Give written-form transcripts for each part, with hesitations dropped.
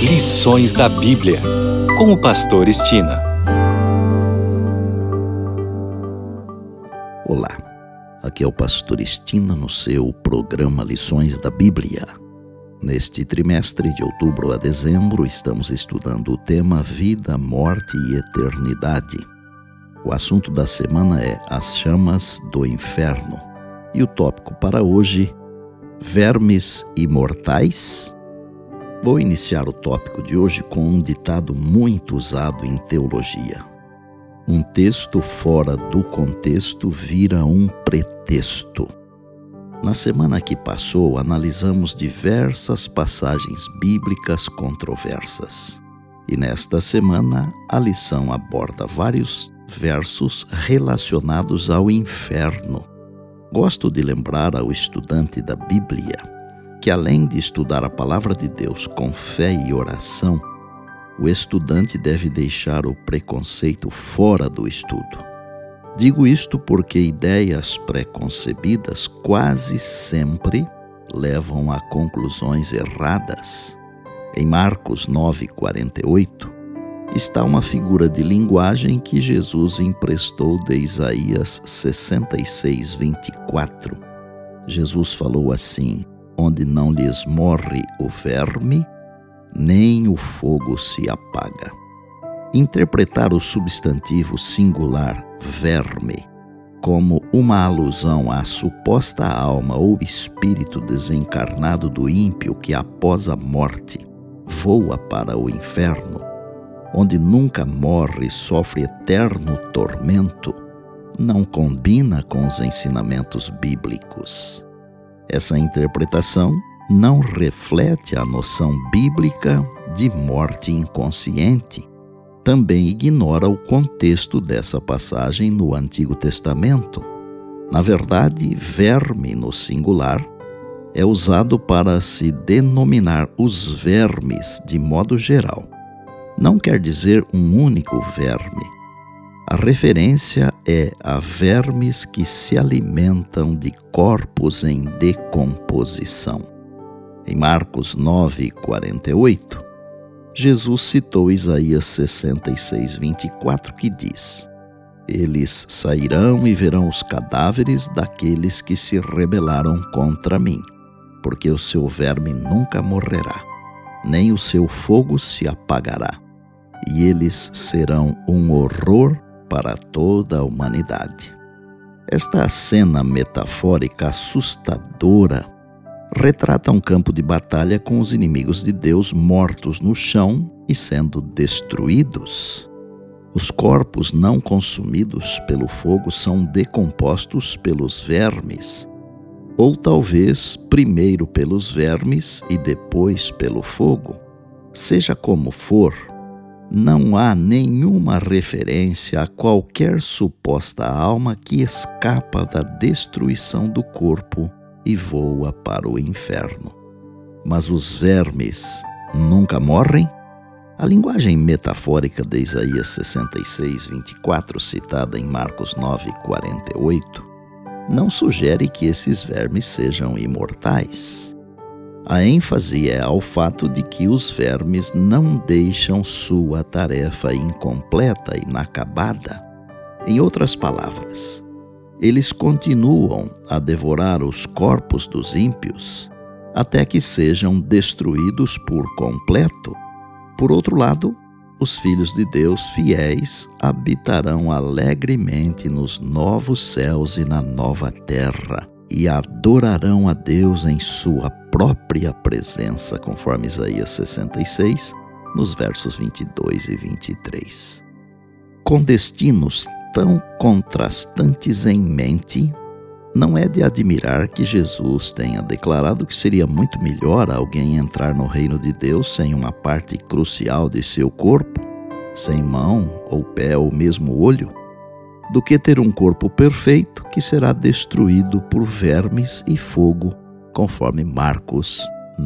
Lições da Bíblia, com o pastor Estina. Olá, aqui é o pastor Estina no seu programa Lições da Bíblia. Neste trimestre de outubro a dezembro, estamos estudando o tema Vida, Morte e Eternidade. O assunto da semana é as chamas do inferno. E o tópico para hoje, vermes imortais? Vou iniciar o tópico de hoje com um ditado muito usado em teologia. Um texto fora do contexto vira um pretexto. Na semana que passou, analisamos diversas passagens bíblicas controversas. E nesta semana, a lição aborda vários versos relacionados ao inferno. Gosto de lembrar ao estudante da Bíblia que, além de estudar a palavra de Deus com fé e oração, o estudante deve deixar o preconceito fora do estudo. Digo isto porque ideias pré-concebidas quase sempre levam a conclusões erradas. Em Marcos 9:48, está uma figura de linguagem que Jesus emprestou de Isaías 66:24. Jesus falou assim: onde não lhes morre o verme, nem o fogo se apaga. Interpretar o substantivo singular verme como uma alusão à suposta alma ou espírito desencarnado do ímpio que após a morte voa para o inferno, onde nunca morre e sofre eterno tormento, não combina com os ensinamentos bíblicos. Essa interpretação não reflete a noção bíblica de morte inconsciente. Também ignora o contexto dessa passagem no Antigo Testamento. Na verdade, verme no singular é usado para se denominar os vermes de modo geral. Não quer dizer um único verme. A referência é a vermes que se alimentam de corpos em decomposição. Em Marcos 9:48, Jesus citou Isaías 66:24, que diz: eles sairão e verão os cadáveres daqueles que se rebelaram contra mim, porque o seu verme nunca morrerá, nem o seu fogo se apagará, e eles serão um horror para toda a humanidade. Esta cena metafórica assustadora retrata um campo de batalha com os inimigos de Deus mortos no chão e sendo destruídos. Os corpos não consumidos pelo fogo são decompostos pelos vermes, ou talvez primeiro pelos vermes e depois pelo fogo. Seja como for, não há nenhuma referência a qualquer suposta alma que escapa da destruição do corpo e voa para o inferno. Mas os vermes nunca morrem? A linguagem metafórica de Isaías 66:24, citada em Marcos 9:48, não sugere que esses vermes sejam imortais. A ênfase é ao fato de que os vermes não deixam sua tarefa incompleta e inacabada. Em outras palavras, eles continuam a devorar os corpos dos ímpios até que sejam destruídos por completo. Por outro lado, os filhos de Deus fiéis habitarão alegremente nos novos céus e na nova terra e adorarão a Deus em sua própria presença, conforme Isaías 66, nos versos 22 e 23. Com destinos tão contrastantes em mente, não é de admirar que Jesus tenha declarado que seria muito melhor alguém entrar no reino de Deus sem uma parte crucial de seu corpo, sem mão ou pé ou mesmo olho, do que ter um corpo perfeito que será destruído por vermes e fogo, conforme Marcos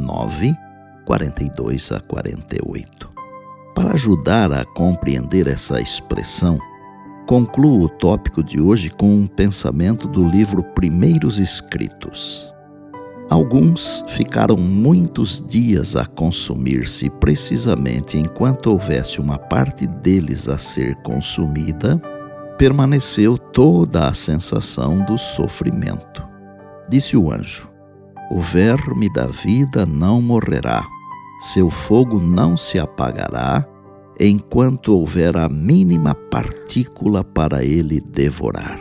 9:42-48. Para ajudar a compreender essa expressão, concluo o tópico de hoje com um pensamento do livro Primeiros Escritos. Alguns ficaram muitos dias a consumir-se, precisamente enquanto houvesse uma parte deles a ser consumida, permaneceu toda a sensação do sofrimento. Disse o anjo: o verme da vida não morrerá, seu fogo não se apagará, enquanto houver a mínima partícula para ele devorar.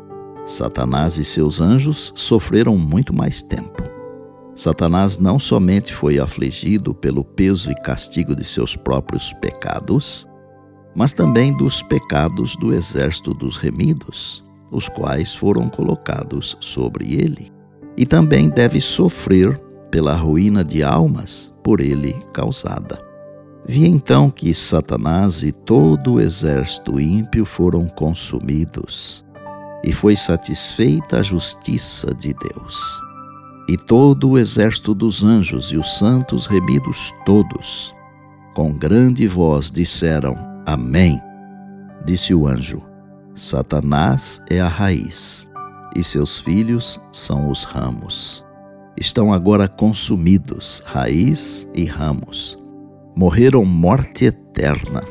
Satanás e seus anjos sofreram muito mais tempo. Satanás não somente foi afligido pelo peso e castigo de seus próprios pecados, mas também dos pecados do exército dos remidos, os quais foram colocados sobre ele, e também deve sofrer pela ruína de almas por ele causada. Vi então que Satanás e todo o exército ímpio foram consumidos, e foi satisfeita a justiça de Deus. E todo o exército dos anjos e os santos remidos todos, com grande voz disseram: Amém. Disse o anjo: Satanás é a raiz, e seus filhos são os ramos. Estão agora consumidos, raiz e ramos. Morreram morte eterna.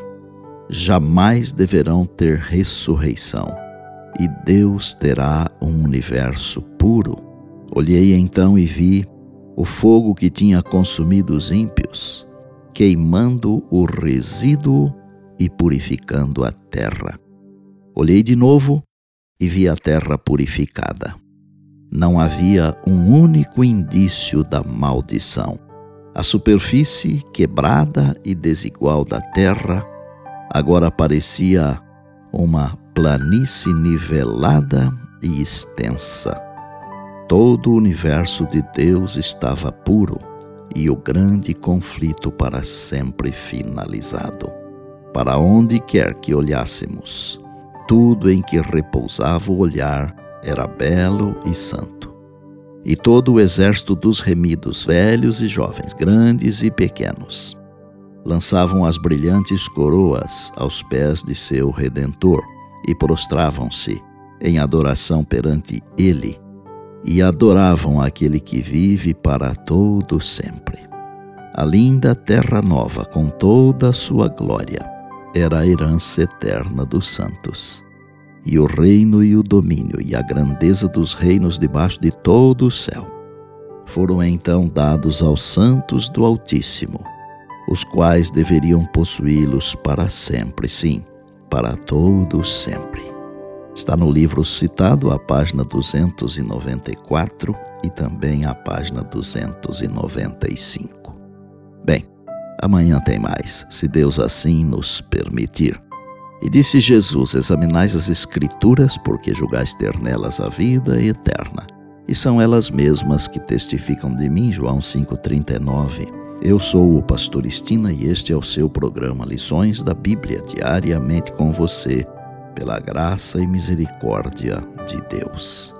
Jamais deverão ter ressurreição, e Deus terá um universo puro. Olhei então e vi o fogo que tinha consumido os ímpios, queimando o resíduo e purificando a terra. Olhei de novo e vi a terra purificada. Não havia um único indício da maldição. A superfície quebrada e desigual da terra agora parecia uma planície nivelada e extensa. Todo o universo de Deus estava puro e o grande conflito para sempre finalizado. Para onde quer que olhássemos, tudo em que repousava o olhar era belo e santo. E todo o exército dos remidos, velhos e jovens, grandes e pequenos, lançavam as brilhantes coroas aos pés de seu Redentor e prostravam-se em adoração perante ele, e adoravam aquele que vive para todo sempre. A linda terra nova, com toda a sua glória, era a herança eterna dos santos. E o reino e o domínio e a grandeza dos reinos debaixo de todo o céu foram então dados aos santos do Altíssimo, os quais deveriam possuí-los para sempre, sim, para todo sempre. Está no livro citado, a página 294 e também a página 295. Bem, amanhã tem mais, se Deus assim nos permitir. E disse Jesus: examinais as Escrituras, porque julgais ter nelas a vida eterna. E são elas mesmas que testificam de mim. João 5,39. Eu sou o pastor Estina e este é o seu programa Lições da Bíblia, diariamente com você, pela graça e misericórdia de Deus.